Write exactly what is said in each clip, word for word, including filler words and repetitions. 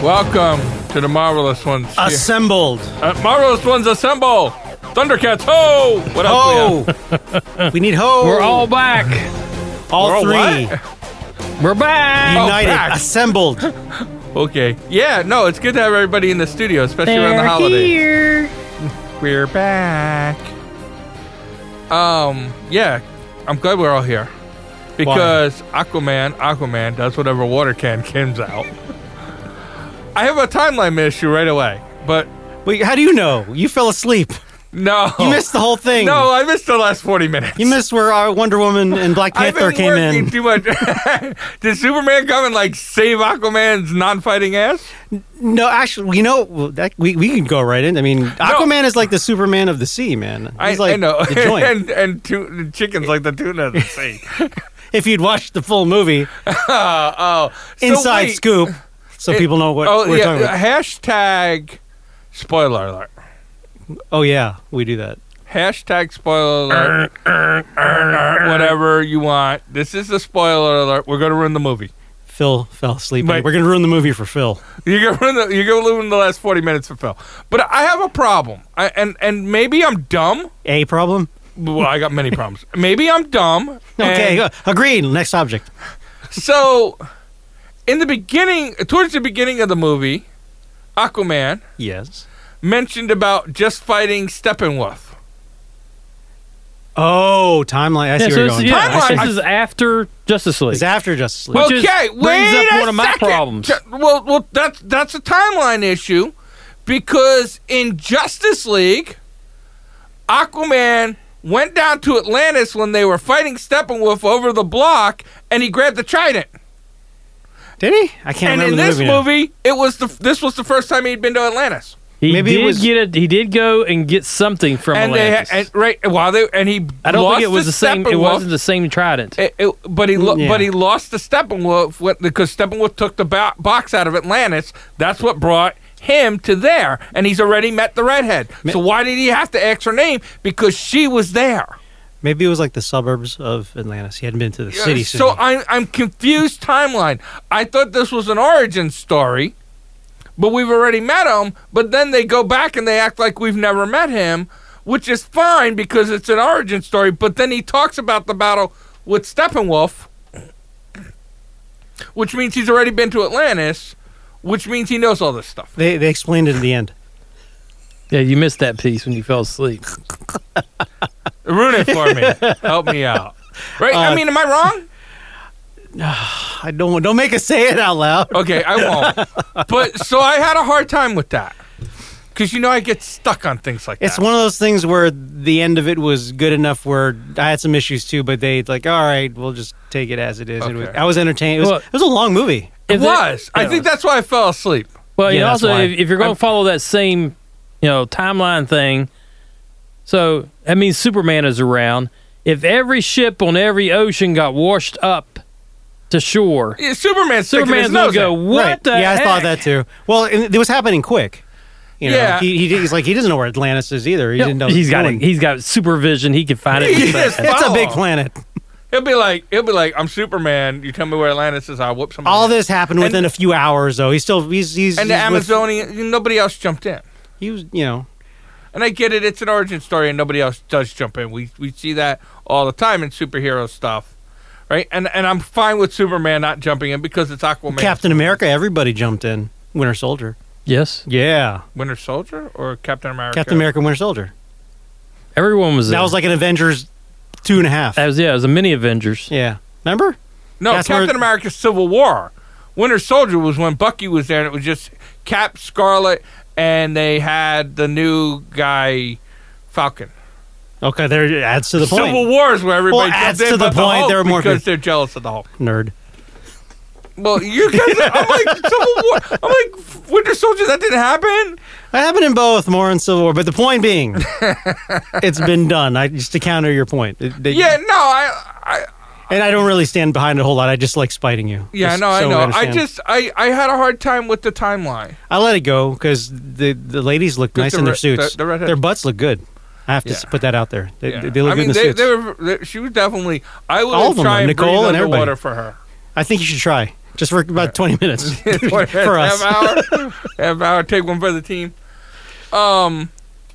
Welcome to the Marvelous Ones. Assembled. Uh, Marvelous Ones assemble. Thundercats, ho! What else Ho! we have? We need ho! We're all back. all We're all three. what? We're back. Oh, United. back. Assembled. Okay. Yeah, no, it's good to have everybody in the studio, especially around the holidays. Here. We're back. Um, yeah, I'm glad we're all here. Because Aquaman, Aquaman does whatever water can comes out. I have a timeline issue right away, but Wait, how do you know? You fell asleep. no. You missed the whole thing. No, I missed the last forty minutes. You missed where our Wonder Woman and Black I've Panther been came working in. too much. Did Superman come and like save Aquaman's non-fighting ass? No, actually, you know, well, that, we we can go right in. I mean, Aquaman is like the Superman of the sea, man. He's I, like I know. the joint. and and tu- the chickens like the tuna of the sea. If you'd watched the full movie, oh, oh. So Inside wait. Scoop, so It- people know what Oh we're yeah. talking about. Hashtag spoiler alert. Oh yeah, we do that. Hashtag spoiler alert. Whatever you want. This is a spoiler alert. We're going to ruin the movie. Phil fell asleep. Right. We're gonna ruin the movie for Phil. You're going to ruin the, you're going to ruin the last forty minutes for Phil. But I have a problem. I, and, and maybe I'm dumb. A problem? Well, I got many problems. Maybe I'm dumb. Okay, and- uh, agreed. Next subject. So, in the beginning, towards the beginning of the movie, Aquaman Yes. mentioned about just fighting Steppenwolf. Oh, timeline. I see Yeah, where so you're this, going. yeah, Timeline. this is after Justice League. It's after Justice League. Which is- Okay, brings wait up a one of my second. problems. Ju- Well, well, that's that's a timeline issue because in Justice League, Aquaman went down to Atlantis when they were fighting Steppenwolf over the block, and he grabbed the trident. Did he? I can't And remember in the this movie. now. movie, it was the this was the first time he'd been to Atlantis. he maybe it did was- get it. He did go and get something from And they Atlantis. and, right while they and he I don't lost think it was to the same. It Steppenwolf. wasn't the same trident. It, it, but he lo- Yeah. but he lost to Steppenwolf what- because Steppenwolf took the bo- box out of Atlantis. That's what brought him to there, and he's already met the redhead. Ma- So why did he have to ask her name? Because she was there. Maybe it was like the suburbs of Atlantis. He hadn't been to the Yeah, city. so city. I'm I'm confused timeline. I thought this was an origin story, but we've already met him. But then they go back and they act like we've never met him, which is fine because it's an origin story. But then he talks about the battle with Steppenwolf, which means he's already been to Atlantis, which means he knows all this stuff. They they explained it in the end. Yeah, you missed that piece when you fell asleep. Ruin it for me. Help me out. Right? I Uh, mean, am I wrong? I don't don't make us say it out loud. Okay, I won't. But so I had a hard time with that. Because, you know, I get stuck on things like It's that. one of those things where the end of it was good enough where I had some issues too, but they like, all right, we'll just take it as it is. It was- Okay. I was entertained. It was, Well- it was a long movie. It If there- was. I Yeah. think that's why I fell asleep. Well, Yeah, and that's also why. if, if you're going I'm- to follow that same, you know, timeline thing, so that means Superman is around. If every ship on every ocean got washed up to shore, Yeah, Superman's sticking Superman's his gonna nose go, in. "What right. the Yeah, heck?" I thought that too. Well, and it was happening quick. You know, Yeah. he, he he's like he doesn't know where Atlantis is either. He Yep. didn't know. he's got going. it. He's got supervision. He can find it. He in just- fast. It's a big follow. planet. He'll be like, he'll be like, I'm Superman. You tell me where Atlantis is, I'll whoop somebody. All else." this happened And- within a few hours, though. He's still he's he's And the he's with- Amazonian, nobody else jumped in. he was, you know, And I get it, it's an origin story, and nobody else does jump in. We we see that all the time in superhero stuff, right? And and I'm fine with Superman not jumping in because it's Aquaman. Captain America. Everybody jumped in. Winter Soldier. Yes, Yeah, Winter Soldier or Captain America? Captain America, Winter Soldier. everyone was. That there. was like an Avengers two and a half. That was yeah. It was a mini Avengers. Yeah, remember? No, That's Captain where- America: Civil War. Winter Soldier was when Bucky was there, and it was just Cap, Scarlet, and they had the new guy, Falcon. Okay, there it adds to the point. Civil War is where everybody Well, adds jumped in to the but point, Hulk there are more because peop- they're jealous of the Hulk. Nerd. Well, you guys, I'm like Civil War. I'm like Winter Soldier. That didn't happen. That happened in both, more in Civil War. But the point being, it's been done. I just to counter your point. It- they- Yeah, no, I, I and I don't really stand behind it a whole lot. I just like spiting you. yeah, Just no, I so we know. I understand. just, I, I had a hard time with the timeline. I let it go because the the ladies look 'Cause nice the in their re- suits. the- the redhead- Their butts look good. I have to s Yeah. put that out there. They, Yeah. they look I mean, good in the they, suits. they were. They, she was definitely. I would All of them try are. and Nicole breathe and underwater everybody. for her. I think you should try just for about twenty minutes twenty minutes, for us. Half hour, half hour. Take one for the team. Um,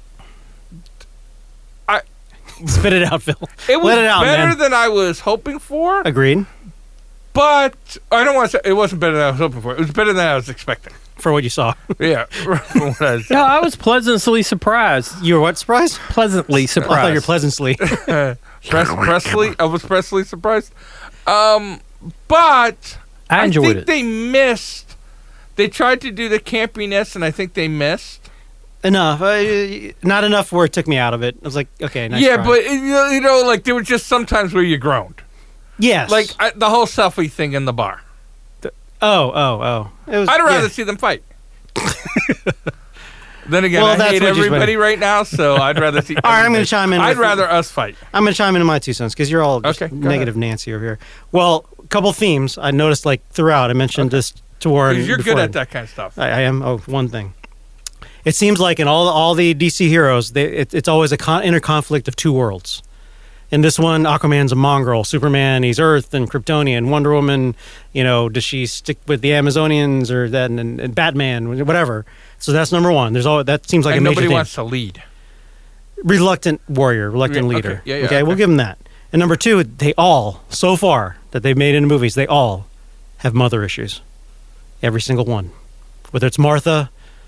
I Spit it out, Phil. it was Let it out, better man. than I was hoping for, Agreed. but I don't want to say it wasn't better than I was hoping for. It was better than I was expecting. For what you saw, Yeah, from what I was- No, I was pleasantly surprised. you were what surprised? Pleasantly I thought surprised. you were pleasantly. Press, Presley. I was Presley surprised. Um, but I enjoyed think it. they missed. They tried to do the campiness, and I think they missed. Enough. Uh, not enough where it took me out of it. I was like, okay, nice yeah, try. but you know, you know, like there were just sometimes where you groaned, yes. like I, the whole selfie thing in the bar. oh, oh, oh. It was, I'd rather yeah. see them fight. Then again, Well, I that's hate what you- everybody right now, so I'd rather see. All right, I'm going everybody. to chime in. I'd with- rather us fight. I'm going to chime into my two cents because you're all just Okay, go negative Nancy over here. Well, a couple themes I noticed like throughout. I mentioned this to Warren. Because you're good before. at that kind of stuff. I, I am. Oh, one thing. It seems like in all all the D C heroes, they, it, it's always a con- inner conflict of two worlds. In this one, Aquaman's a mongrel. Superman, he's Earth and Kryptonian. Wonder Woman, you know, does she stick with the Amazonians or that? And, and Batman, whatever. So that's number one. There's all that seems like and a major nobody theme. wants to lead. Reluctant warrior, reluctant Yeah, leader. okay. Yeah, yeah, we'll okay. give them that. And number two, they all, so far that they've made into movies, they all have mother issues. Every single one. Whether it's Martha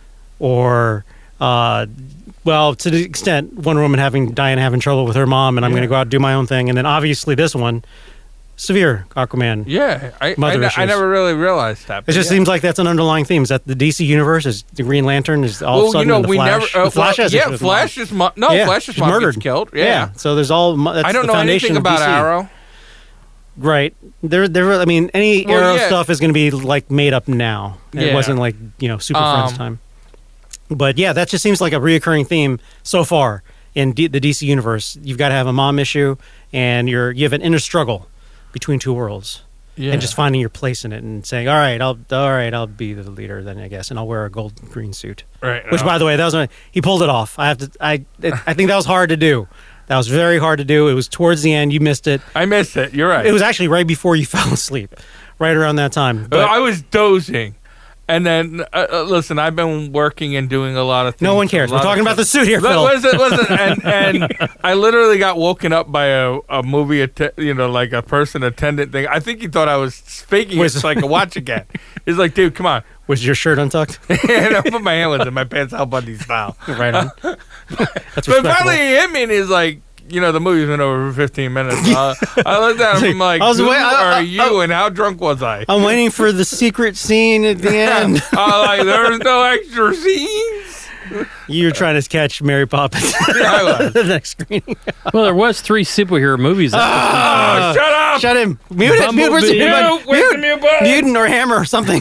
or, uh, well, to the extent Wonder Woman having, Diana having trouble with her mom, and I'm Yeah. going to go out and do my own thing. And then obviously this one, severe Aquaman. Yeah, I, I, Mother ne- I issues. never really realized that. It but just yeah. seems like that's an underlying theme. Is that the D C universe is the Green Lantern is all of a Well, sudden you know, the we Flash. never. Uh, the Flash well, has yeah, issues with mom. Flash is mo- no, Yeah, Flash's she's mom murdered. gets killed. Yeah. Yeah, So there's all. mo- That's I don't the know foundation anything of about D C. Arrow. Right. There, there. I mean, any Well, Arrow yeah. stuff is going to be like made up now. It Yeah. wasn't like you know Super Um, Friends time. But yeah, that just seems like a reoccurring theme so far in D- the D C universe. You've got to have a mom issue, and you're you have an inner struggle between two worlds, Yeah, and just finding your place in it, and saying, "All right, I'll all right, I'll be the leader then, I guess, and I'll wear a gold and green suit." right. Which, uh, by the way, that was my, he pulled it off. I have to. I I think that was hard to do. That was very hard to do. It was towards the end. You missed it. I missed it. You're right. It was actually right before you fell asleep, right around that time. But I was dozing, and then uh, uh, listen. I've been working and doing a lot of things. no one cares. a We're lot talking of about the stuff. suit here, Li- Phil. Listen, listen, and, and I literally got woken up by a, a movie, att- you know, like a person attendant thing. I think he thought I was faking Was- it so I could watch again. He's like, dude, come on. Was your shirt untucked? And I put my hand was in my pants, Al Bundy style. Right on. That's But respectable. finally he hit me and he's like, you know, the movie's been over for fifteen minutes. Uh, I looked at him I'm like, I was who wait- I- I- are you and how drunk was I? I'm waiting for the secret scene at the end. I like, there's no extra scenes. You're trying to catch Mary Poppins. Yeah, I was. the next screening. Well, there was three superhero movies. That Oh, shut up! Shut him. Mute it. Mute, where's the Bumblebee. mute button? Mute, where's the mute button? Mutant or hammer or something.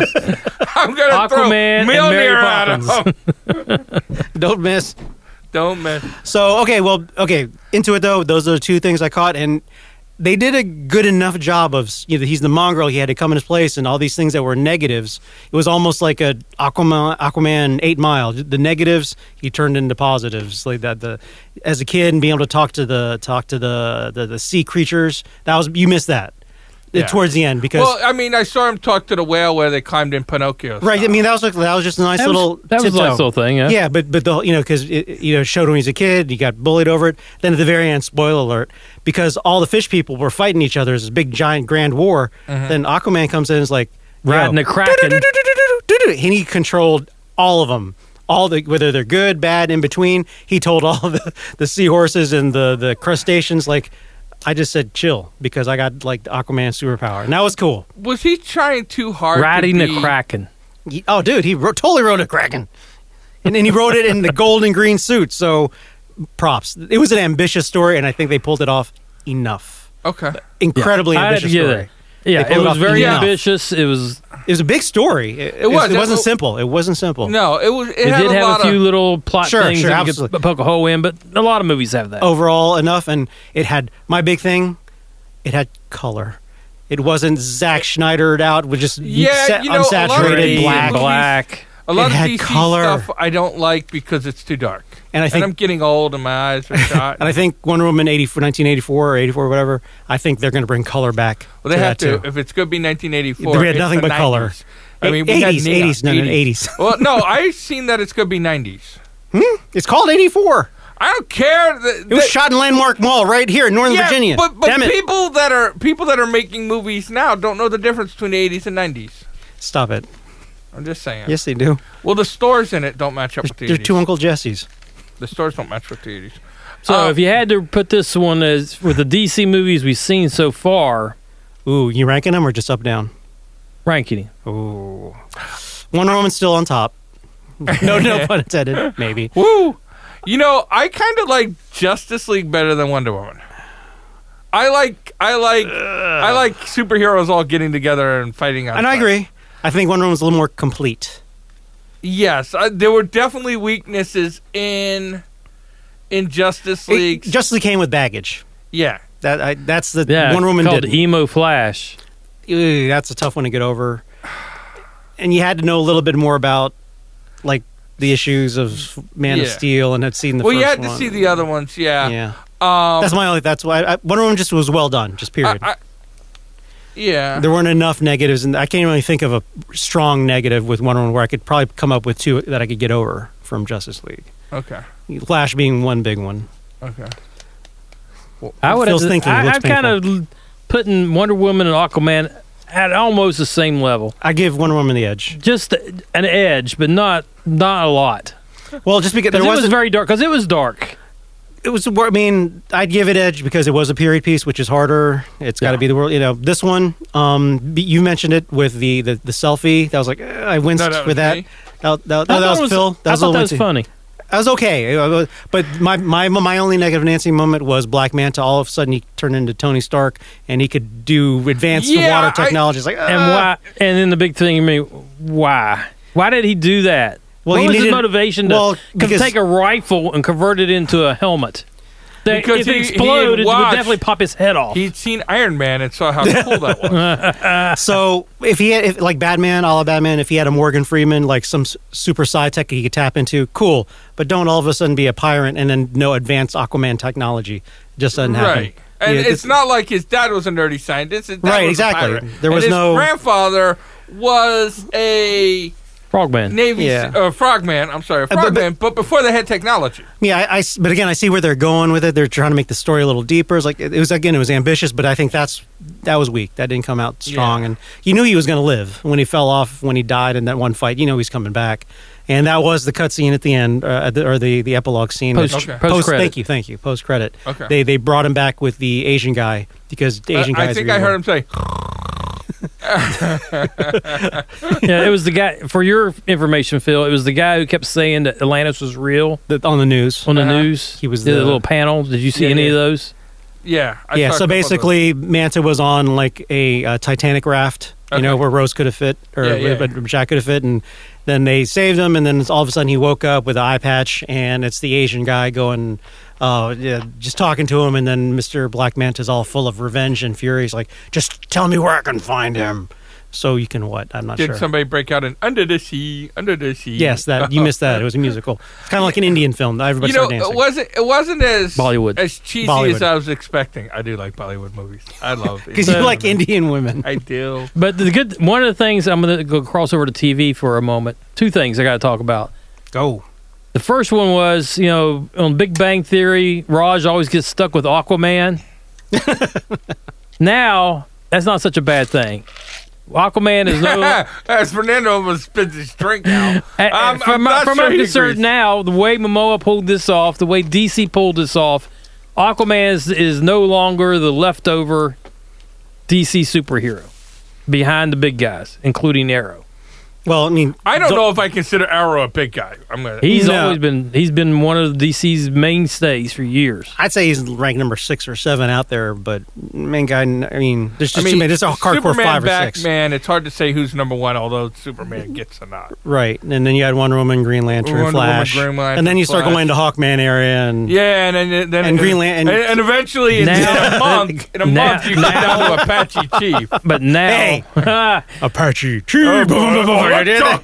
I'm gonna throw Aquaman and Mjolnir Mary at Poppins. him. Don't miss. Don't miss. So okay, well, okay. Into it though. Those are the two things I caught, and they did a good enough job of. You know, he's the mongrel. He had to come in his place, and all these things that were negatives. It was almost like a Aquaman, Aquaman Eight Mile. The negatives he turned into positives, like that. The as a kid and being able to talk to the talk to the the, the sea creatures. That was you missed that. Yeah. Towards the end because Well, I mean, I saw him talk to the whale where they climbed in Pinocchio. right. I mean that was like, that was just a nice That little was, that was a tiptoe. nice little thing. Yeah. Yeah, but but the you know because you know showed when he was a kid, he got bullied over it. Then at the very end, spoiler alert, because all the fish people were fighting each other, this big giant grand war. Then Aquaman comes in and is like Riding yo, a kraken. and he controlled all of them. All the whether they're good, bad, in between. He told all the the seahorses and the the crustaceans like. I just said chill because I got like the Aquaman superpower, and that was cool. Was he trying too hard? Riding to the be, kraken. He- oh, dude, he wrote, totally wrote a Kraken, and then he wrote it in the gold and green suit. So, props. It was an ambitious story, and I think they pulled it off enough. Okay. Incredibly I had to ambitious give story. it. Yeah, They it pulled was off very enough. ambitious. It was. It was a big story. It, it, was. It wasn't It- simple. It wasn't simple. No, it was. It, It had did a have lot a few of, little plot Sure, things sure, that you absolutely. could poke a hole in, but a lot of movies have that. Overall, enough, and it had my big thing. It had color. It wasn't Zack Schneidered out with just Yeah, sa- you know, a lot of unsaturated the black. movies- black. A lot It of had D C color. stuff I don't like because it's too dark. And I think, I'm getting old and my eyes are shot. and I think Wonder Woman eighty-four, nineteen eighty-four or eighty-four, or whatever. I think they're going to bring color back. well, they to have that to. too. If it's going to be nineteen eighty-four, We had it's nothing the but color. nineties. I mean, we eighties, had neon. eighties, no, no, eighties. Well, no, I've seen that it's going to be nineties. It's called eighty-four. I don't care. The, It was shot in Landmark Mall right here in Northern yeah, Virginia. But, but Damn it. people that are people that are making movies now don't know the difference between the eighties and nineties. Stop it. I'm just saying. Yes, they do. Well, the stores in it don't match up There's, with the there's eighties. two Uncle Jessies. The stores don't match with the eighties. So Uh, if you had to put this one as with the D C movies we've seen so far, Ooh, you ranking them or just up down? ranking it. Ooh. Wonder Woman's still on top. No, no pun intended. Maybe. Woo! You know, I kind of like Justice League better than Wonder Woman. I like, I like, I like superheroes all getting together and fighting. And I agree. I think Wonder Woman's a little more complete. Yes, I, there were definitely weaknesses in in Justice It, League. Justice League came with baggage. yeah, That I, that's the Yeah, Wonder Woman called did. Emo Flash. Ew, that's a tough one to get over. And you had to know a little bit more about, like, the issues of Man of Yeah. Steel and had seen the well, first you had one. to see the other ones. Yeah, Yeah. Um, That's my only. That's why I, Wonder Woman just was well done. Just period. I, I, yeah. There weren't enough negatives, and I can't really think of a strong negative with Wonder Woman where I could probably come up with two that I could get over from Justice League. Okay. Flash being one big one. Okay. I would Phil's have to, thinking. I, It looks I'm kind of putting Wonder Woman and Aquaman at almost the same level. I give Wonder Woman the edge. Just an edge, but not not a lot. Well, just because Because there it was wasn't. very dark. Because it was dark. It was. I mean, I'd give it edge because it was a period piece, which is harder. It's got to Yeah. be the world. You know, this one. Um, you mentioned it with the the, the selfie. That was like eh, I winced No, that was with that. me. That, that, I no, that thought was it Phil. That I was thought a that little was too- funny. That was okay. It was- But my my my only negative Nancy moment was Black Manta. All of a sudden, he turned into Tony Stark, and he could do advanced Yeah, water I- technology. It's like And ah. why? And then the big thing, I mean, why? Why did he do that? Well, what he was his needed- motivation to well, to because- take a rifle and convert it into a helmet? That Because if he- it he had exploded, it would watched- definitely pop his head off. He'd seen Iron Man and saw how cool that was. So if he had, if, like Batman, a la Batman, if he had a Morgan Freeman, like some s- super sci tech he could tap into, cool. But don't all of a sudden be a pirate and then no advanced Aquaman technology. It just doesn't happen. Right. And Yeah, it's not like his dad was a nerdy scientist. His dad Right, was a exactly. pirate. There was and his no- grandfather was a Frogman. Navy Yeah. uh, frogman. I'm sorry, a Uh, but- frogman. But, before they had technology. Yeah, I, I s- but again, I see where they're going with it. They're trying to make the story a little deeper. It's like it, it was again, it was ambitious, but I think that's that was weak. That didn't come out strong, Yeah. and you knew he was going to live when he fell off when he died in that one fight. You know he's coming back, and that was the cutscene at the end, uh, at the, or the the epilogue scene. Post, Okay. post, Post- credit. Thank you, thank you. Post credit. Okay. They they brought him back with the Asian guy because the Asian Uh, I guys. think are I evil. heard him say, Yeah, it was the guy. For your information, Phil, it was the guy who kept saying that Atlantis was real The- on the news. on the Uh-huh. news. He was did the- a little panel. Did you see Yeah, any yeah. of those? "Yeah." I Yeah, saw a so couple of those. basically, Manta was on like a uh, Titanic raft, you know, Okay. where Rose could have fit, or Yeah, yeah. where Jack could have fit, and then they saved him, and then all of a sudden he woke up with an eye patch, and it's the Asian guy going, uh, yeah, just talking to him, and then Mister Black Manta's all full of revenge and fury. He's like, just tell me where I can find him, so you can what? I'm not Did sure. somebody break out in Under the Sea, Under the Sea? Yes, that you missed that. It was a musical. It's kind of like an Indian film. Everybody You know, started it dancing. wasn't it wasn't as Bollywood. as cheesy Bollywood. as I was expecting. I do like Bollywood movies. I love Because you Indian like women. Indian women. I do. But the good one of the things I'm going to go cross over to T V for a moment. Two things I got to talk about. Go. The first one was, you know, on Big Bang Theory, Raj always gets stuck with Aquaman. Now, that's not such a bad thing. Aquaman is no. As Fernando almost spits his drink out. Uh, I'm- from I'm my, not from sure my he concern agrees. now, the way Momoa pulled this off, the way D C pulled this off, Aquaman is, is no longer the leftover D C superhero behind the big guys, including Arrow. Well, I mean, I don't know if I consider Arrow a big guy. I'm gonna. He's No. always been he's been one of D C's mainstays for years. I'd say he's ranked number six or seven out there, but main guy. I mean, there's just I mean, too many. There's a hardcore Superman five or back, six, man. It's hard to say who's number one, although Superman gets a nod. right? And then you had Wonder Woman, Green Lantern, Wonder Woman, Flash, Green Lantern, and then you start Flash. going to Hawkman area, and Yeah, and then then And Green Lan- and, and- and eventually in, Now- in a month, in a Now- month you go down to Apache Chief. But now Hey. Apache Oh, Chief. boy, Chuck.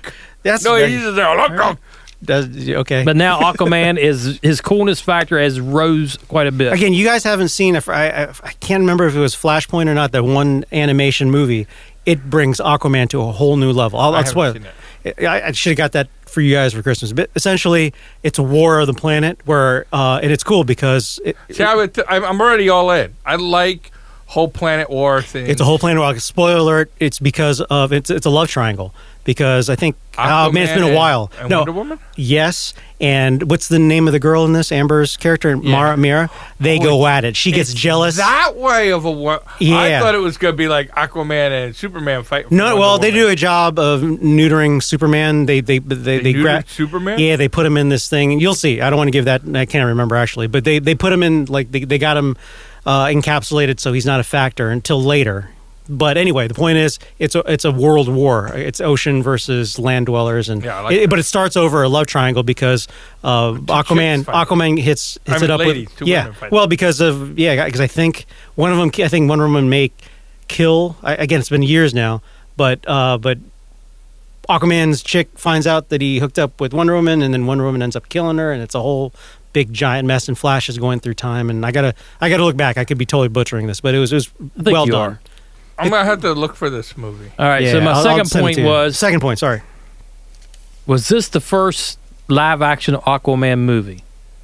That's No, that- he's just there. Look, look. does, okay. But now Aquaman is his coolness factor has rose quite a bit. Again, you guys haven't seen. I, I, I can't remember if it was Flashpoint or not. That one animation movie. It brings Aquaman to a whole new level. I'll, I I'll haven't spoil seen it. I, I should have got that for you guys for Christmas. But essentially, it's a war of the planet where, uh, and it's cool because it, See, I would t- I'm I'm already all in. I like whole planet war thing. it's a whole planet war. Spoiler alert! It's because of it's it's a love triangle. Because I think, oh man, it's been a and- while. And no, Wonder Woman? yes, and what's the name of the girl in this? Amber's character, Mara Mira. They Oh, go at it. She gets It's jealous. That way of a war. I Yeah. thought it was going to be like Aquaman and Superman fight. No, well, they do a job of neutering Superman. They they they They, they, neutered grab. Superman? Yeah, they put him in this thing, and you'll see. I don't want to give that. I can't remember actually, but they they put him in like they they got him uh, encapsulated, so he's not a factor until later. But anyway, the point is, it's a it's a world war. It's ocean versus land dwellers, and Yeah, I like it, that. but it starts over a love triangle because uh, Aquaman chicks fight. Aquaman hits hits I it mean, up ladies, with two yeah. women fight. Well, because of yeah, because I think one of them I think Wonder Woman may kill. I, again, it's been years now, but uh, but Aquaman's chick finds out that he hooked up with Wonder Woman, and then Wonder Woman ends up killing her, and it's a whole big giant mess. And Flash is going through time, and I gotta I gotta look back. I could be totally butchering this, but it was it was I think well you done. are. I'm going to have to look for this movie. All right. Yeah, so my I'll- I'll second send it point to you. was: second point. Sorry, was this the first live action Aquaman movie?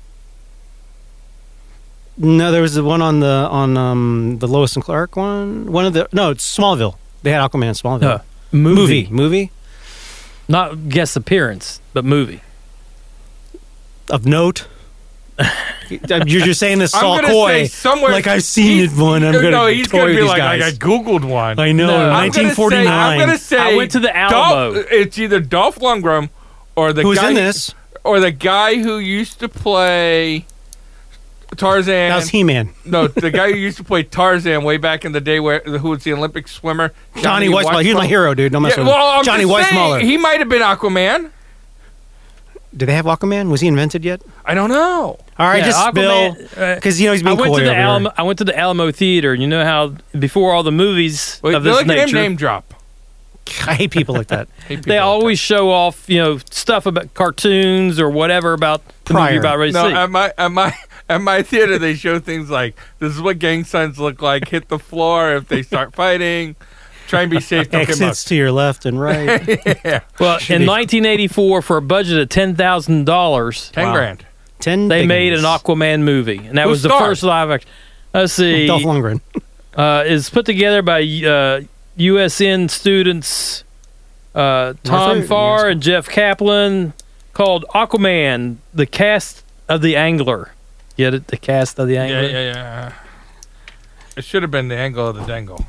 no, there was the one on the on um the Lois and Clark one. One of the no, it's Smallville. They had Aquaman in Smallville. No, movie. movie, movie Not guest appearance, but movie. of note. You're just saying this I'm all gonna coy, say somewhere. like I've seen he's- it one. I'm no, gonna no, he's toy gonna be these like, guys. like I googled one. I know, No. I'm nineteen I'm forty-nine. gonna say I went to the Alamo. Dolph, it's either Dolph Lundgren or the Who's guy in this? or the guy who used to play Tarzan. That was He-Man. No, the guy who used to play Tarzan way back in the day, where who was the Olympic swimmer, Johnny Weissmuller. He's my hero, dude. Don't mess Yeah, with him. well, I'm Johnny just saying, Weissmuller. he might have been Aquaman. Did they have Aquaman? Was he invented yet? I don't know. All right, Yeah, just Bill, Aquaman, uh, because you know he's I being went coy to the over here. Alamo. I went to the Alamo Theater. You know how before all the movies Wait, of this look at him nature, name drop. I hate people like that. Hate people they like always show off, you know, stuff about cartoons or whatever about the movie Prior. you're about ready that. to No, see. at my at my at my theater they show things like this is what gang signs look like. Hit the floor if they start fighting. Try and be safe. Don't get Exits mugged. to your left and right. Yeah, well, Should in be- nineteen eighty-four, for a budget of ten thousand dollars, ten Wow. grand. Ten. they big made ones. an Aquaman movie, and that Who was the starred? first live action. Let's see, Dolph Lundgren. uh, is put together by uh, U S N students uh, Tom Martha? Farr and Jeff Kaplan, called Aquaman: The Cast of the Angler. Get it? The Cast of the Yeah, Angler. yeah, yeah. It should have been the angle of the dangle.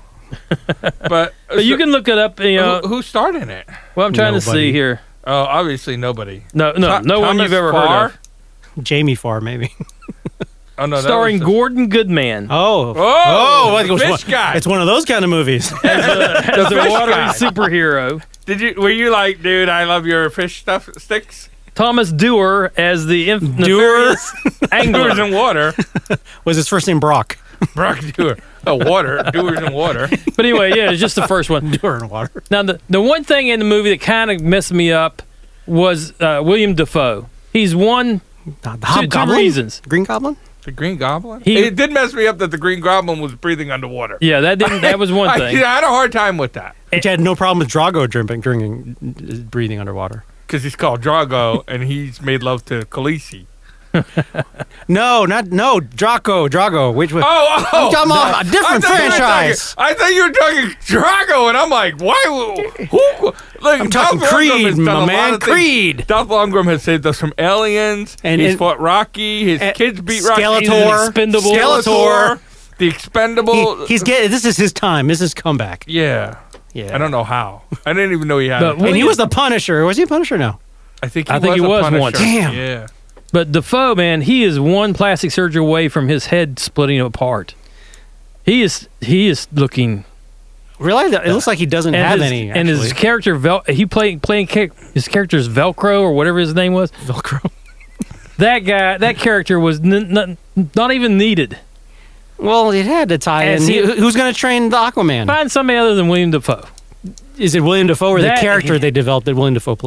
But, But you so- can look it up. You know, who, who starred in it? well, I'm trying to Nobody. see here. Oh, obviously nobody. No, no, Tho- no one Thomas you've ever Farr? heard of. Jamie Farr, maybe. Oh no, that Starring was the- Gordon Goodman Oh. Oh, what- the it's fish one- guy. It's one of those kind of movies. as a, as a fish watery guy. superhero. Did you? Were you like, dude? I love your fish stuff sticks. Thomas Dewar as the inf- Dewar? nefarious Doers angler. in water. Was his first name Brock? Brock Dewar. Oh, water. Doers in water. But anyway, yeah, it's just the first one. Dewar in water. Now, the, the one thing in the movie that kind of messed me up was uh, William Dafoe. He's one, The two, Hobgoblin? two reasons. Green Goblin? The Green Goblin. He- it did mess me up that the Green Goblin was breathing underwater. Yeah, that didn't. That was one I, thing. I had a hard time with that Which had no problem with Drago drinking, drinking, breathing underwater. because he's called Drago and he's made love to Khaleesi. No, not no Draco, Drago. Which was Oh, oh, I'm talking about a I different thought you were franchise. talking- I thought you were talking Drago, and I'm like, why? Who? Like, I'm talking Dolph Lundgren Creed, has done my a lot man. of things. Creed. Dolph Lundgren has saved us from aliens. And- he's and- fought Rocky. His and kids beat Rocky. Skeletor. He's an Expendable. Skeletor. The Expendable. He, he's getting. This is his time. This is his comeback. yeah. Yeah. I don't know how. I didn't even know he had. But it. William- And he was the Punisher. Was he a Punisher? No. I think he I think was he a was Punisher. once. Damn. Yeah. But Dafoe, man, he is one plastic surgery away from his head splitting apart. He is he is looking. Really? It looks like he doesn't And have his, any. and his actually. character, Vel, he playing playing cha- his character's Velcro or whatever his name was. Velcro. That guy, that character was n- n- not even needed. Well, it had to tie And in. see- Who- Who's going to train the Aquaman? Find somebody other than William Dafoe. Is it William Dafoe or That- the character they developed that William Dafoe played?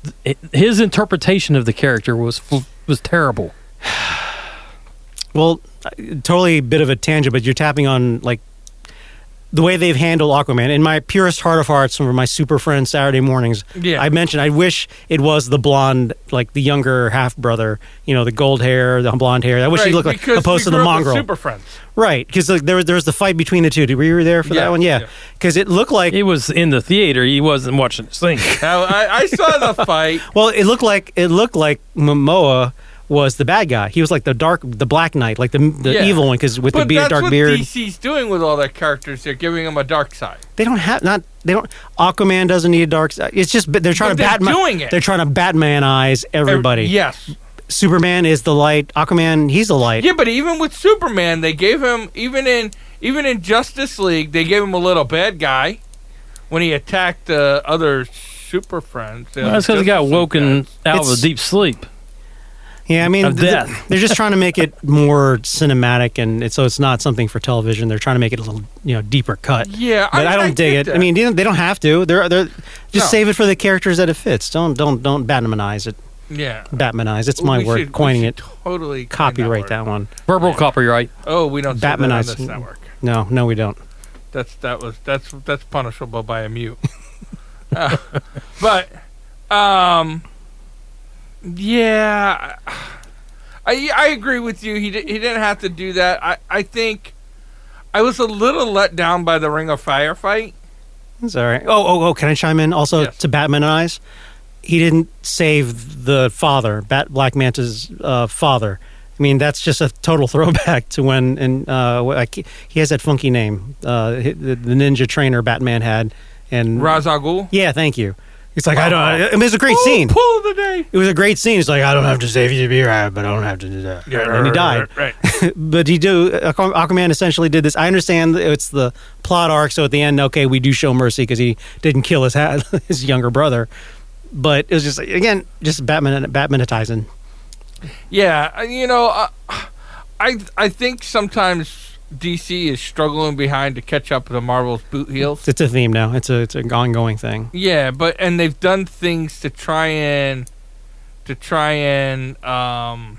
it, his interpretation of the character was was terrible. Well, totally a bit of a tangent, but you're tapping on like the way they've handled Aquaman. In my purest heart of hearts, from my super friend Saturday mornings, Yeah. I mentioned I wish it was the blonde, like the younger half brother. You know, the gold hair, the blonde hair. I wish Right, he looked like because opposed to we the grew up with mongrel. Super Friends. Right, because like, there was there was the fight between the two. Did we were there for Yeah, that one? Yeah, yeah. because it looked like He was in the theater. He wasn't watching the scene. Now, I, I saw the fight. well, it looked like it looked like Momoa was the bad guy. He was like the dark, the Black Knight, like the the Yeah. evil one, because with But the beard, that's dark what beard. D C's doing with all their characters. They're giving them a dark side. They don't have not. They don't. Aquaman doesn't need a dark side. It's just they're trying But to they're Batman. doing it. They're trying to Batmanize everybody. Yes. Superman is the light. Aquaman, he's the light. Yeah, but even with Superman, they gave him even in even in Justice League, they gave him a little bad guy when he attacked uh, other super friends. the Well, other that's because he got Justice League woken guys. out of It's- a deep sleep. Yeah, I mean, Of th- death. they're just trying to make it more cinematic, and it, so it's not something for television. They're trying to make it a little, you know, deeper cut. Yeah, But I, don't dig get it. that. I mean, they don't, they don't have to. They're they're just No. save it for the characters that it fits. Don't don't don't Batmanize it. yeah, Batmanize. It's my We word. should- we Coining should it. Totally coin Copyright word. that one. Verbal Yeah. copyright. Oh, we don't say that on Batmanize. this network. No, no, we don't. That's that was that's that's punishable by a mute. Uh, but um, yeah, I I agree with you. He di- he didn't have to do that. I I think I was a little let down by the Ring of Fire fight. It's all right. Oh, oh, oh! Can I chime in also Yes. to Batmanize? He didn't save the father, Bat Black Manta's uh, father. I mean, that's just a total throwback to when and uh, what- I ca- he has that funky name, uh, hi- the, the ninja trainer Batman had, and Ra's al Ghul. yeah, thank you. It's like I don't. Wow. I mean, it's a great Ooh, scene. Pull of the day. It was a great scene. It's like I don't have to save you to be right, but I don't have to do that. and he died. Right. But he do Aqu- Aquaman essentially did this. I understand that it's the plot arc, so at the end, okay, we do show mercy because he didn't kill his ha- his younger brother. But it was just again, just Batman Batmanitizing. Yeah, uh, you know, uh, I I think sometimes D C is struggling behind to catch up to Marvel's boot heels. It's a theme now. It's a it's an ongoing thing. Yeah, but and they've done things to try and to try and um,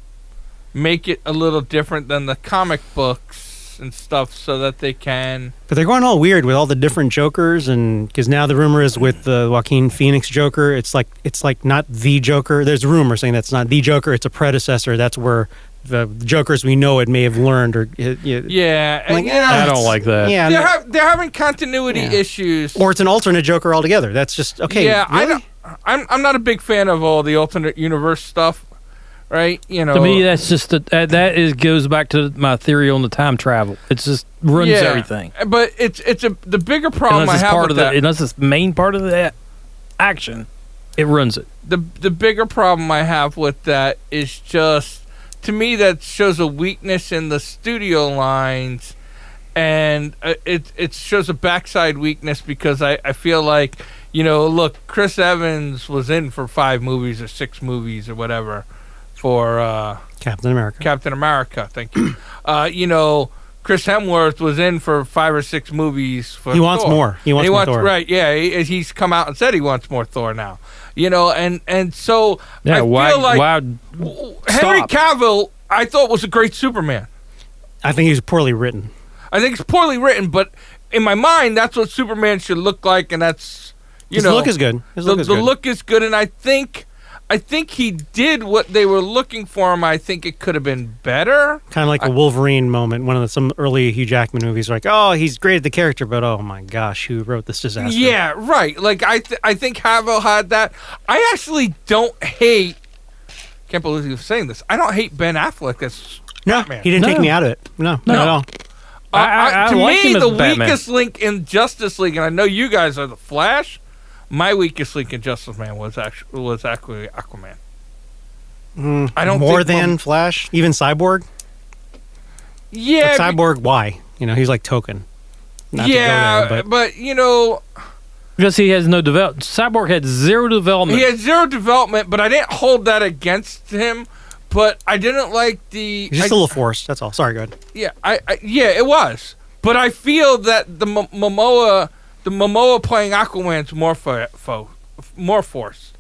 make it a little different than the comic books and stuff, so that they can. But they're going all weird with all the different Jokers, and because now the rumor is with the Joaquin Phoenix Joker, it's like it's like not the Joker. There's a rumor saying that's not the Joker. It's a predecessor. That's where the Jokers we know it may have learned or uh, you- Yeah, and, Like, you know, I don't like that. yeah, They're, no- ha- they're having continuity Yeah. issues. or it's an alternate Joker altogether. That's just okay. yeah, I really? don't. I'm I'm not a big fan of all the alternate universe stuff. Right? You know. To me, that's just a, that, that is goes back to my theory on the time travel. It's just ruins Yeah, everything. But it's it's a the bigger problem Unless I it's have part with of that. the unless it's main part of the action, it ruins it. the the bigger problem I have with that is just, to me, that shows a weakness in the studio lines, and uh, it it shows a backside weakness because I, I feel like, you know, look, Chris Evans was in for five movies or six movies or whatever for uh, Captain America. Captain America. Thank you. uh, you know, Chris Hemsworth was in for five or six movies for He wants Thor. more. He wants And more Thor. Right, yeah. He, he's come out and said he wants more Thor now. You know, and, and so Yeah, I why? feel like why Henry stop. Cavill, I thought, was a great Superman. I think he was poorly written. I think it's poorly written, but in my mind, that's what Superman should look like, and that's, you His know. look is good. His the look is the good. look is good, and I think... I think he did what they were looking for him. I think it could have been better. Kind of like a Wolverine moment. One of the, some early Hugh Jackman movies, like, oh, he's great at the character, but oh my gosh, who wrote this disaster? Yeah, right. Like I, th- I think Cavill had that. I actually don't hate. Can't believe you're saying this. I don't hate Ben Affleck as no, Batman. he didn't take No. me out of it. No, No. not at all. Uh, I- I- I to like me, him as the Batman. weakest link in Justice League, and I know you guys are the Flash. My weakest link in Justice Man was actually was actually Aquaman. Mm, I don't more think than Mom- Flash, even Cyborg. Yeah, But Cyborg, why? You know, he's like token. Not yeah, to go there, but but you know, Because he has no development. Cyborg had zero development. he had zero development. But I didn't hold that against him. But I didn't like the. he's just I- a little forced. That's all. Sorry, go ahead. Yeah, I, I yeah, it was. But I feel that the M- Momoa, the Momoa playing Aquaman's more fo- fo- more forced.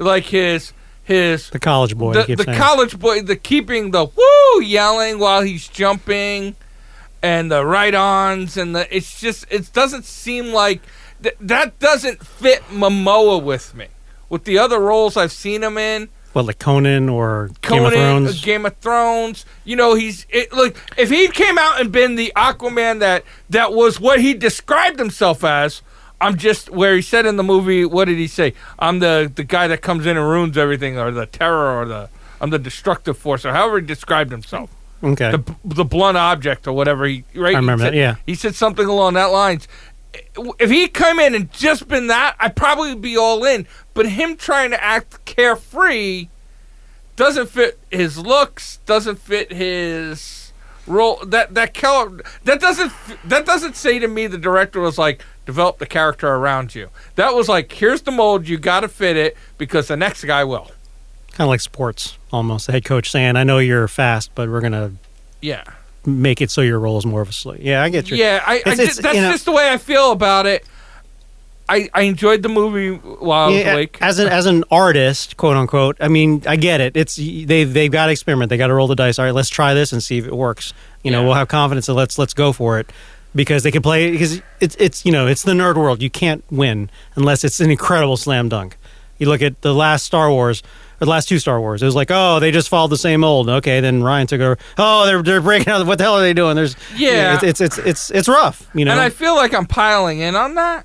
like his his The college boy. the, keep the saying. college boy, the keeping the woo yelling while he's jumping, and the right-ons, and the it's just it doesn't seem like th- that doesn't fit Momoa with me. With the other roles I've seen him in, What, like Conan or Conan, Game of Thrones? Game of Thrones, you know, he's it, look. If he came out and been the Aquaman that that was what he described himself as. I'm just where he said in the movie. What did he say? I'm the, the guy that comes in and ruins everything, or the terror, or the I'm the destructive force, or however he described himself. Okay. The the blunt object, or whatever he right. I remember he said, that, yeah. He said something along that lines. If he come in and just been that, I'd probably be all in. But him trying to act carefree doesn't fit his looks. Doesn't fit his role. That that Keller that doesn't that doesn't say to me the director was like, develop the character around you. That was like, here's the mold, you got to fit it because the next guy will. Kind of like sports, almost. The head coach saying, I know you're fast, but we're going to Yeah. make it so your role is more of a slate. Yeah, I get you. Yeah, I, I It's- ju- it's, that's you know- just the way I feel about it. I, I enjoyed the movie while I was Yeah, awake. as an as an artist, quote unquote. I mean, I get it. It's they they've got to experiment. They got to roll the dice. All right, let's try this and see if it works. You know, Yeah. we'll have confidence. So let's let's go for it because they can play. Because it's it's you know it's the nerd world. You can't win unless it's an incredible slam dunk. You look at the last Star Wars. Or the last two Star Wars. It was like, oh, they just followed the same mold. Okay, then Ryan took over. Oh, they're they're breaking out. What the hell are they doing? There's Yeah. it's it's it's it's, it's rough. You know, And I feel like I'm piling in on that.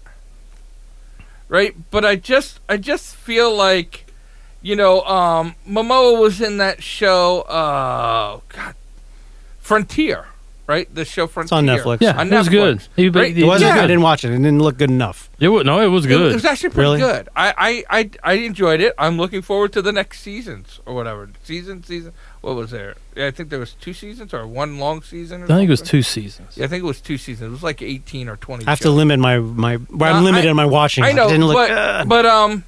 Right? But I just I just feel like, you know, um, Momoa was in that show, uh, God, Frontier, right? The show Frontier. it's on Netflix. Yeah, On it was Netflix. good. He, Right? he- It wasn't. Yeah. I didn't watch it. It didn't look good enough. It was, no, it was It, good. it was actually pretty Really? good. I, I, I, I enjoyed it. I'm looking forward to the next seasons or whatever. Season, season. What was there? Yeah, I think there was two seasons or one long season. Or I think it was something. two seasons. Yeah, I think it was two seasons. It was like eighteen or twenty. I have to shows. limit my my. Well, I'm Uh, limited I- in my watching. I know, It didn't look, but uh, but um,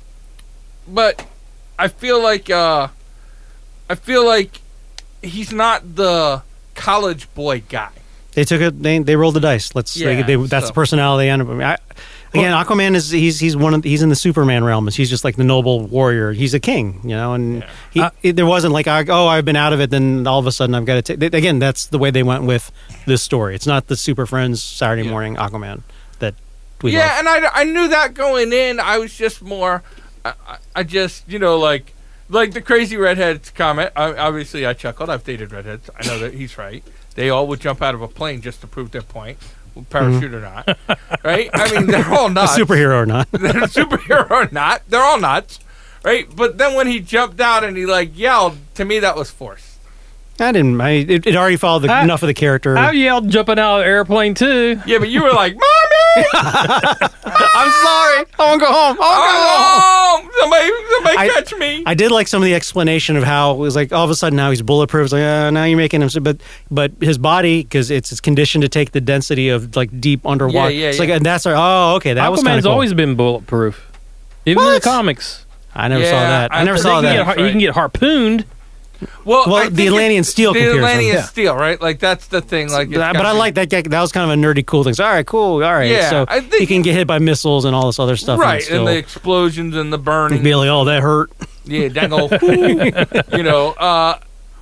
but I feel like uh, I feel like he's not the college boy guy. they took it. They they rolled the dice. Let's. Yeah, they, they, that's so- the personality. I, I, again, Aquaman is he's he's one of he's in the Superman realm. He's just like the noble warrior. He's a king, you know. And Yeah. he Uh, it, there wasn't like I, oh I've been out of it. Then all of a sudden I've got to take. Again, that's the way they went with this story. It's not the Super Friends Saturday Yeah. morning Aquaman that we yeah, love. and I, I knew that going in. I was just more, I, I, I just you know like like the crazy redheads comment. I, obviously, I chuckled. I've dated redheads. I know that he's right. They all would jump out of a plane just to prove their point, parachute or not. Right? I mean, they're all A nuts. superhero or not? They're a superhero or not, they're all nuts, right? But then when he jumped out and he like yelled, to me that was forced. I didn't. I, it, it already followed the, I- enough of the character. I yelled jumping out of the airplane too. Yeah, but you were like, "Mommy, I'm sorry. I want to go home. I want to go home. oh, somebody, somebody I- catch me!" I did like some of the explanation of how it was like all of a sudden now he's bulletproof. It's like uh, now you're making him, so- but but his body because it's it's conditioned to take the density of like deep underwater. Yeah, yeah, it's yeah. like and that's like, oh okay, that was kind Aquaman's of cool. always been bulletproof, even in the What? comics. I never Yeah, saw that. I, I never think saw You can, that. get, har- you can get harpooned. well, Well, I the think Atlantean it's steel the comparison. Atlantean Yeah. steel, right? Like that's the thing. Like, it's but gotta I be- like that. Guy, that was kind of a nerdy, cool thing. So, all right, cool. All right. Yeah, so I think- he can get hit by missiles and all this other stuff. right, And, still and the explosions and the burning. be like, oh, that hurt. Yeah, dangle. you know, uh,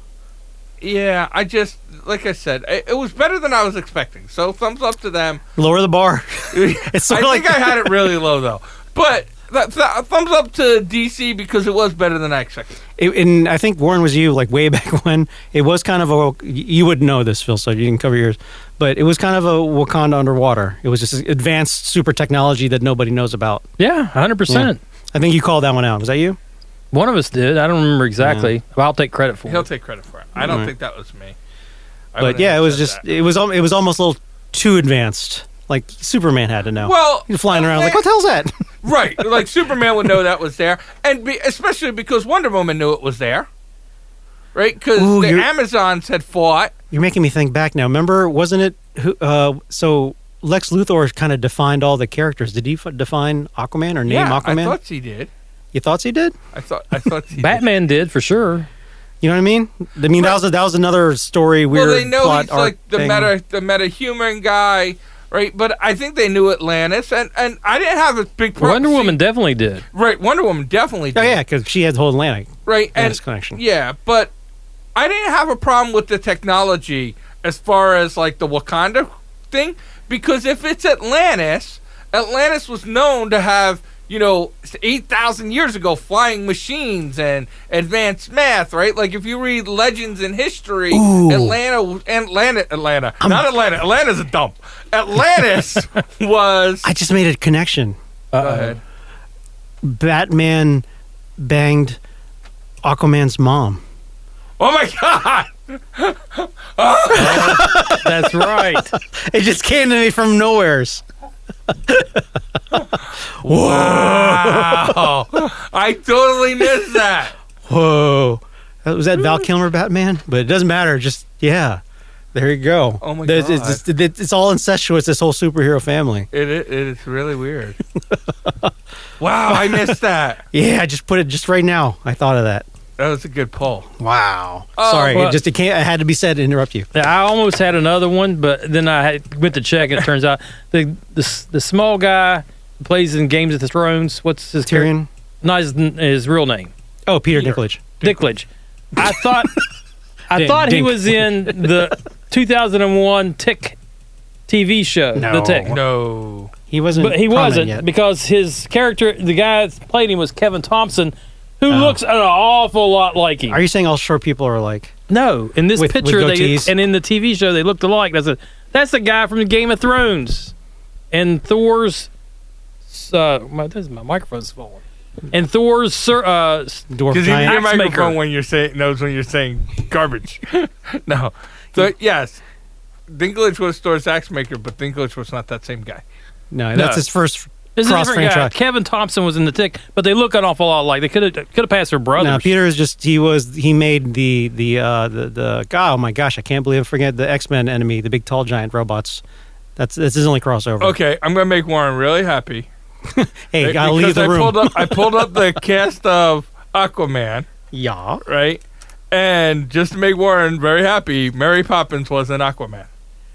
yeah. I just like I said, it, it was better than I was expecting. So thumbs up to them. Lower the bar. I sort of think like- I had it really low though, but th- th- thumbs up to D C because it was better than I expected. It, and I think Warren was you like way back when it was kind of a you would know this, Phil, so you can cover yours. But it was kind of a Wakanda underwater. It was just advanced super technology that nobody knows about. Yeah, one hundred percent. I think you called that one out. Was that you? One of us did. I don't remember exactly. But I'll take credit for He'll it. take credit for it. I don't Right. think that was me. I But wouldn't yeah, have it was said just that. it was al- it was almost a little too advanced. Like Superman had to know. Well, He's flying around okay. like, what the hell's that? right. Like Superman would know that was there, and be, especially because Wonder Woman knew it was there, right? Because Ooh, the you're- Amazons had fought. You're making me think back now. Remember, wasn't it? Who, uh, so Lex Luthor kind of defined all the characters. Did he f- define Aquaman or name yeah, Aquaman? I thought he did. you thought he did? I thought. I thought he did. Batman did for sure. You know what I mean? I mean that was a, that was another story. Weird Well, they know plot he's arc like the thing. meta, the meta human guy, right? But I think they knew Atlantis, and, and I didn't have a big problem. Wonder Woman definitely did. Right, Wonder Woman definitely did. Oh yeah, because she had the whole Atlantic Right, and Atlantis connection. yeah, but I didn't have a problem with the technology as far as like the Wakanda thing, because if it's Atlantis, Atlantis was known to have, you know, eight thousand years ago, flying machines and advanced math, right? Like, if you read legends in history, Ooh. Atlanta, Atlanta, Atlanta, not Atlanta, Atlanta's a dump. Atlantis was... I just made a connection. Go ahead. Batman banged Aquaman's mom. Oh, my God! That's right. It just came to me from nowheres. Wow! I totally missed that. Whoa. Was that Val Kilmer Batman? But it doesn't matter. Just, yeah. There you go. Oh, my There's- God. It's, just- it's, it's all incestuous, this whole superhero family. It, it, it's really weird. Wow, I missed that. Yeah, I just put it just right now. I thought of that. That was a good pull. Wow. Oh, Sorry. well- it just it, can't, it had to be said to interrupt you. I almost had another one, but then I had, went to check, and it turns out the the, the small guy who plays in Games of the Thrones. What's his char- Tyrion? Not his, his real name. Oh, Peter Peter. Dinklage. Dinklage. I thought I Dink- thought he Dink. was in the two thousand one Tick T V show. No. The Tick. No. He wasn't But he prominent wasn't yet. because his character, the guy that played him, was Kevin Thompson, who Oh. looks an awful lot like him. Are you saying all short people are like... No, in this With- with picture, they goatees? and in the T V show, they looked alike. That's a that's the guy from Game of Thrones, and Thor's. Uh, my, this is my microphone's falling. And Thor's sir, uh, Dwarf Because giant? your Axe microphone maker. when you're saying knows when you're saying garbage. No. So yes, Dinklage was Thor's axe maker, but Dinklage was not that same guy. No, that's No. his first This is a cross different guy. franchise. Kevin Thompson was in the Tick, but they look an awful lot alike. They could have could have passed for brothers. No, Peter is just he was he made the the uh the the oh my gosh, I can't believe I forget the X-Men enemy, the big tall giant robots. That's that's his only crossover. Okay, I'm gonna make Warren really happy. Hey, right? gotta leave Because the I room. pulled up I pulled up the cast of Aquaman, Yeah. right? And just to make Warren very happy, Mary Poppins was an Aquaman.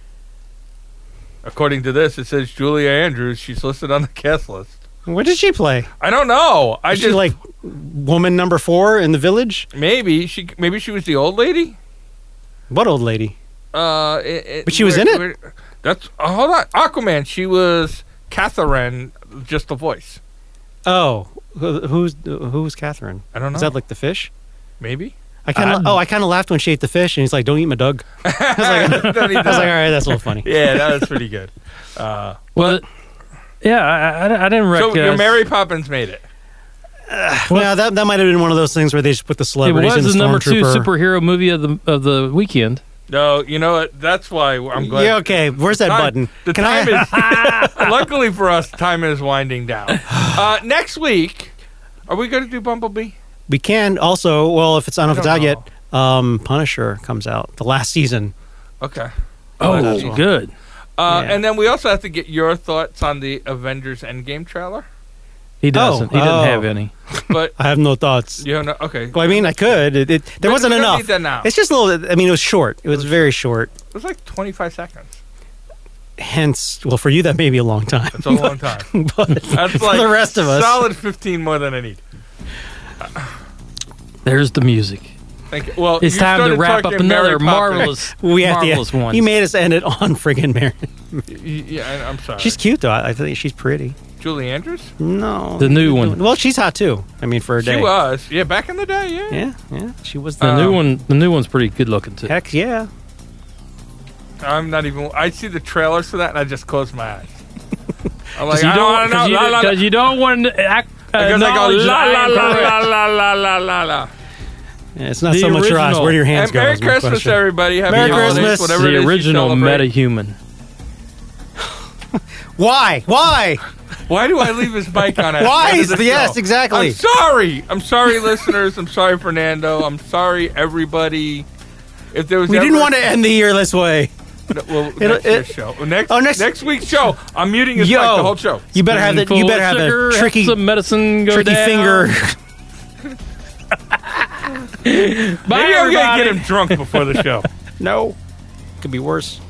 According to this, it says Julia Andrews. She's listed on the cast list. What did she play? I don't know. I Is she just like woman number four in the village? maybe she maybe she was the old lady. What old lady? Uh, it, it- But she was where- in it? where- that's uh, hold on. Aquaman. She was Catherine, just the voice. Oh, who, who's who's Catherine? I don't know. Is that like the fish? maybe? I kind of I- oh I kind of laughed when she ate the fish and he's like, "Don't eat my dog." I was like, Don't eat I was like, that. all right, that's a little funny. Yeah, that was pretty good. Uh, well, yeah, I, I, I didn't so recognize. your Mary Poppins made it. Well, that that might have been one of those things where they just put the it celebrities in was the the number two Stormtrooper. superhero movie of the of the weekend. No, you know what? That's why I'm glad. Yeah, okay. Where's that Time- button? The Can time I? is. Luckily for us, time is winding down. Uh, next week, are we going to do Bumblebee? We can also. Well, if it's I don't know if it's I out don't yet. Um, Punisher comes out the last season. Okay. Oh, that's fine. good. Uh, Yeah. And then we also have to get your thoughts on the Avengers Endgame trailer. He doesn't. he oh. doesn't have any. But I have no thoughts. you know, okay. Well, I mean, I could. It, it, there But wasn't we don't enough. need that now. It's just a little. I mean, it was short. It was very short. It was like twenty-five seconds. Hence, well, for you that may be a long time. That's a long time. but That's for like the rest of us, solid fifteen more than I need. There's the music. Thank you. Well, It's you time to started wrap up talking Mary another Poppins. marvelous, we have marvelous to. one. You made us end it on friggin' Mary. Y- Yeah, I- I'm sorry. She's cute though. I think she's pretty. Julie Andrews. No, The new one. Well, she's hot too. I mean, for a day. She was. Yeah, back in the day. Yeah. Yeah, yeah. She was The the new Um, one. The new one's pretty good looking too. heck. Yeah. I'm not even. I see the trailers for that, and I just close my eyes. I'm like, Because you I don't. don't Because know. you, La, la, la. 'cause you don't want to act. Uh, Because I go acknowledge la that I la am la correct. la la la la la la. Yeah, it's not The so much your eyes. original. Where do your hands And go? Merry is my Christmas, question. everybody. Happy Merry holidays, Christmas. Whatever it The is you original celebrate. metahuman. Why? Why? Why do I leave his mic on? at the Why? end of the Yes, show? exactly. I'm sorry. I'm sorry, listeners. I'm sorry, Fernando. I'm sorry, everybody. If there was We ever, didn't want to end the year this way. No, well, It'll- next year's it- show. Well, Next, Oh, next- next week's show. I'm muting his Yo, mic the whole show. You better have that. You Full better of have sugar, a have tricky, some medicine. Go tricky down. finger. Bye, Maybe I'm gonna everybody. get him drunk before the show. No, could be worse.